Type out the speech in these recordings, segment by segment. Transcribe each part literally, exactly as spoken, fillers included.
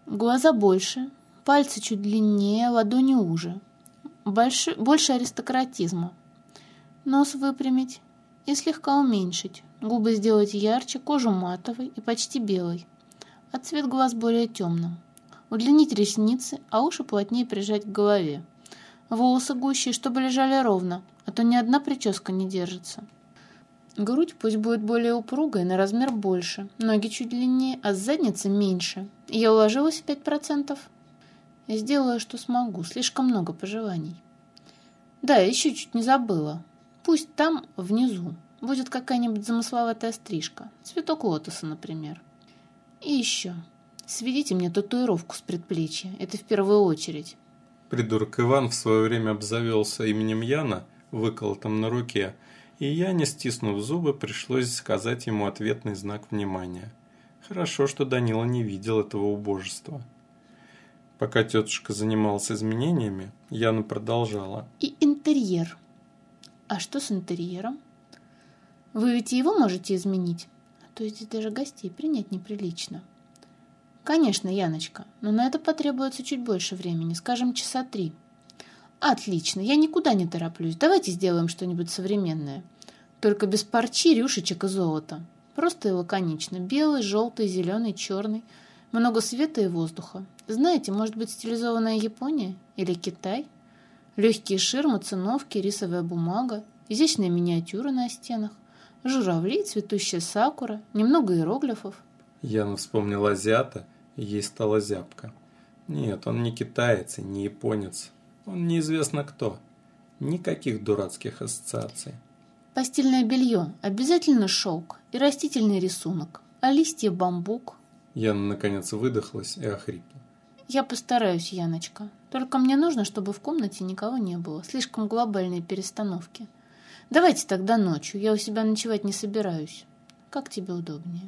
Глаза больше, пальцы чуть длиннее, ладони уже. Больше, больше аристократизма. Нос выпрямить и слегка уменьшить. Губы сделать ярче, кожу матовой и почти белой. А цвет глаз более темным. Удлинить ресницы, а уши плотнее прижать к голове. Волосы гуще, чтобы лежали ровно, а то ни одна прическа не держится. Грудь пусть будет более упругой, на размер больше, ноги чуть длиннее, а с задницы меньше. Я уложилась в пять процентов. Я сделаю, что смогу, слишком много пожеланий. Да, еще чуть не забыла. Пусть там, внизу, будет какая-нибудь замысловатая стрижка, цветок лотоса, например. И еще, сведите мне татуировку с предплечья, это в первую очередь. Придурок Иван в свое время обзавелся именем Яна, выколотым на руке, и Яне, стиснув зубы, пришлось сказать ему ответный знак внимания. Хорошо, что Данила не видел этого убожества. Пока тетушка занималась изменениями, Яна продолжала. И интерьер. А что с интерьером? Вы ведь его можете изменить? А то здесь даже гостей принять неприлично. Конечно, Яночка, но на это потребуется чуть больше времени, скажем, часа три. Отлично, я никуда не тороплюсь. Давайте сделаем что-нибудь современное. Только без парчи, рюшечек и золота. Просто и лаконично. Белый, желтый, зеленый, черный. Много света и воздуха. Знаете, может быть, стилизованная Япония? Или Китай? Легкие ширмы, циновки, рисовая бумага, изящные миниатюры на стенах, журавли, цветущая сакура, немного иероглифов. Яна вспомнила азиата, и ей стало зябко. Нет, он не китаец и не японец. Он неизвестно кто. Никаких дурацких ассоциаций. Постельное белье, обязательно шелк и растительный рисунок, а листья бамбук. Яна наконец выдохлась и охрипла. Я постараюсь, Яночка. Только мне нужно, чтобы в комнате никого не было. Слишком глобальные перестановки. Давайте тогда ночью. Я у себя ночевать не собираюсь. Как тебе удобнее?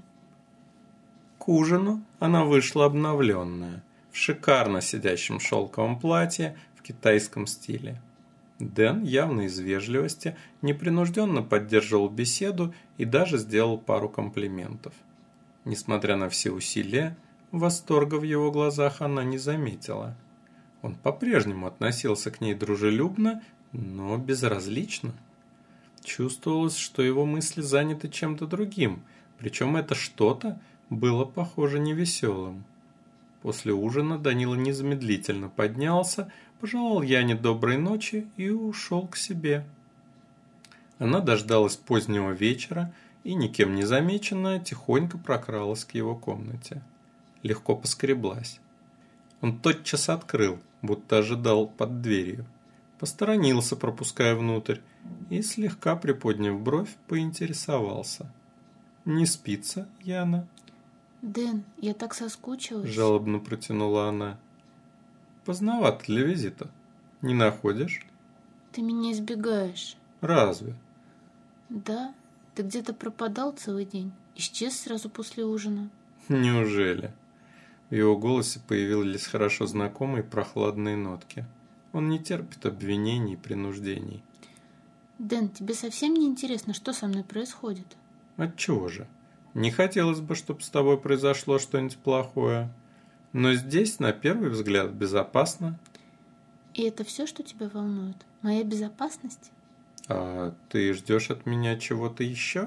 К ужину она вышла обновленная, в шикарно сидящем шелковом платье в китайском стиле. Дэн, явно из вежливости, непринужденно поддерживал беседу и даже сделал пару комплиментов. Несмотря на все усилия, восторга в его глазах она не заметила. Он по-прежнему относился к ней дружелюбно, но безразлично. Чувствовалось, что его мысли заняты чем-то другим, причем это что-то было, похоже, невеселым. После ужина Данила незамедлительно поднялся, пожелал Яне доброй ночи и ушел к себе. Она дождалась позднего вечера и, никем не замеченная, тихонько прокралась к его комнате. Легко поскреблась. Он тотчас открыл, будто ожидал под дверью. Посторонился, пропуская внутрь, и, слегка приподняв бровь, поинтересовался. «Не спится, Яна?» «Дэн, я так соскучилась», — жалобно протянула она. «Поздновато для визита. Не находишь?» «Ты меня избегаешь». «Разве?» «Да. Ты где-то пропадал целый день. Исчез сразу после ужина». «Неужели?» В его голосе появились хорошо знакомые прохладные нотки. Он не терпит обвинений и принуждений. «Дэн, тебе совсем не интересно, что со мной происходит?» «Отчего же? Не хотелось бы, чтобы с тобой произошло что-нибудь плохое. Но здесь, на первый взгляд, безопасно». «И это все, что тебя волнует? Моя безопасность?» «А ты ждешь от меня чего-то еще?»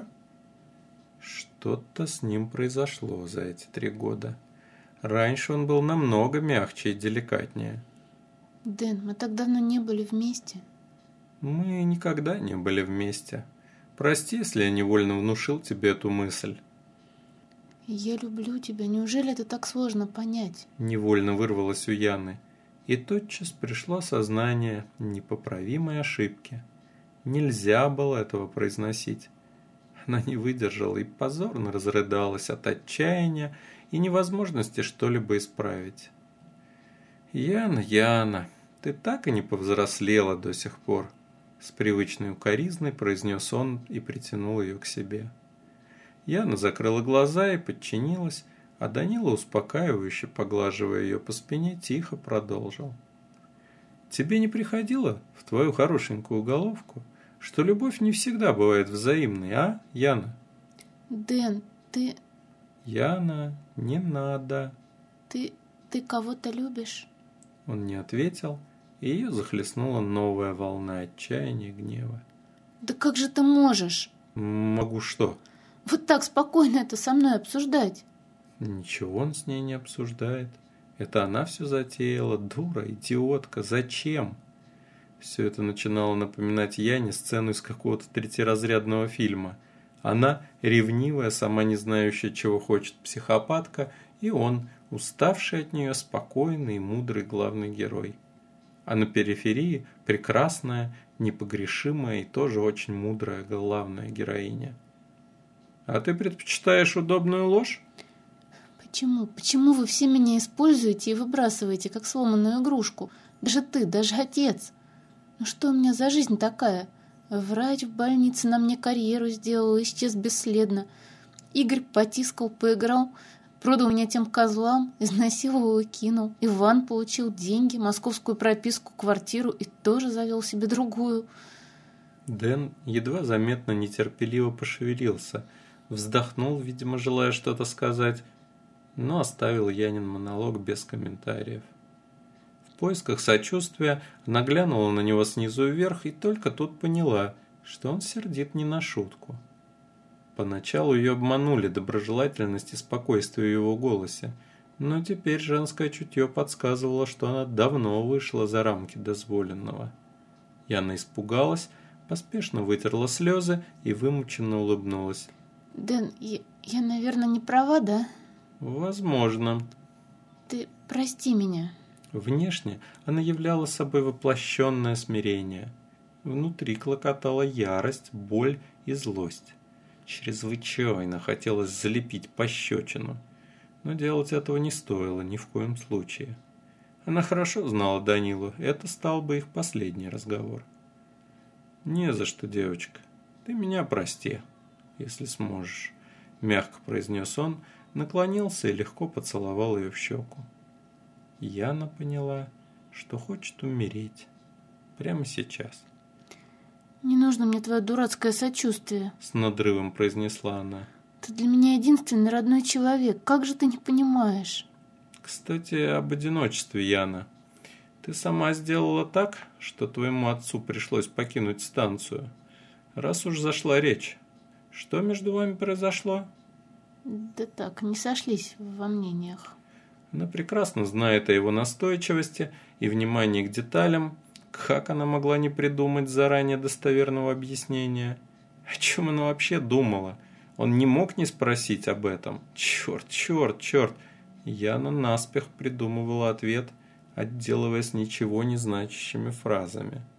Что-то с ним произошло за эти три года. Раньше он был намного мягче и деликатнее. «Дэн, мы так давно не были вместе». «Мы никогда не были вместе. Прости, если я невольно внушил тебе эту мысль». «Я люблю тебя. Неужели это так сложно понять?» Невольно вырвалось у Яны. И тотчас пришло сознание непоправимой ошибки. Нельзя было этого произносить. Она не выдержала и позорно разрыдалась от отчаяния и невозможности что-либо исправить. «Яна, Яна, ты так и не повзрослела до сих пор», — с привычной укоризной произнес он и притянул ее к себе. Яна закрыла глаза и подчинилась, а Данила, успокаивающе поглаживая ее по спине, тихо продолжил. «Тебе не приходило в твою хорошенькую головку, что любовь не всегда бывает взаимной, а, Яна?» «Дэн, ты...» «Яна, не надо...» «Ты... ты ты кого-то любишь?» Он не ответил, и ее захлестнула новая волна отчаяния и гнева. «Да как же ты можешь?» «Могу что?» «Вот так спокойно это со мной обсуждать?» Ничего он с ней не обсуждает. Это она все затеяла, дура, идиотка, зачем? Все это начинало напоминать Яне сцену из какого-то третьеразрядного фильма. Она ревнивая, сама не знающая, чего хочет психопатка, и он, уставший от нее, спокойный и мудрый главный герой. А на периферии прекрасная, непогрешимая и тоже очень мудрая главная героиня. А ты предпочитаешь удобную ложь? «Почему? Почему вы все меня используете и выбрасываете, как сломанную игрушку? Даже ты, даже отец. Ну что у меня за жизнь такая? Врач в больнице на мне карьеру сделал, исчез бесследно. Игорь потискал, поиграл, продал меня тем козлам, изнасиловал и кинул. Иван получил деньги, московскую прописку, квартиру и тоже завел себе другую». Дэн едва заметно нетерпеливо пошевелился, вздохнул, видимо, желая что-то сказать, но оставил Янин монолог без комментариев. В поисках сочувствия она глянула на него снизу вверх и только тут поняла, что он сердит не на шутку. Поначалу ее обманули доброжелательность и спокойствие в его голосе, но теперь женское чутье подсказывало, что она давно вышла за рамки дозволенного. Яна испугалась, поспешно вытерла слезы и вымученно улыбнулась. «Дэн, я, я, наверное, не права, да? Возможно. Ты прости меня». Внешне она являла собой воплощенное смирение. Внутри клокотала ярость, боль и злость. Чрезвычайно хотелось залепить пощечину, но делать этого не стоило ни в коем случае. Она хорошо знала Данилу, это стал бы их последний разговор. «Не за что, девочка. Ты меня прости, если сможешь», – мягко произнес он, наклонился и легко поцеловал ее в щеку. Яна поняла, что хочет умереть прямо сейчас. «Не нужно мне твое дурацкое сочувствие», – с надрывом произнесла она. «Ты для меня единственный родной человек. Как же ты не понимаешь?» «Кстати, об одиночестве, Яна. Ты сама сделала так, что твоему отцу пришлось покинуть станцию. Раз уж зашла речь, что между вами произошло?» «Да так, не сошлись во мнениях». Она прекрасно знает о его настойчивости и внимании к деталям. Как она могла не придумать заранее достоверного объяснения? О чем она вообще думала? Он не мог не спросить об этом. Черт, черт, черт. Яна наспех придумывала ответ, отделываясь ничего не значащими фразами.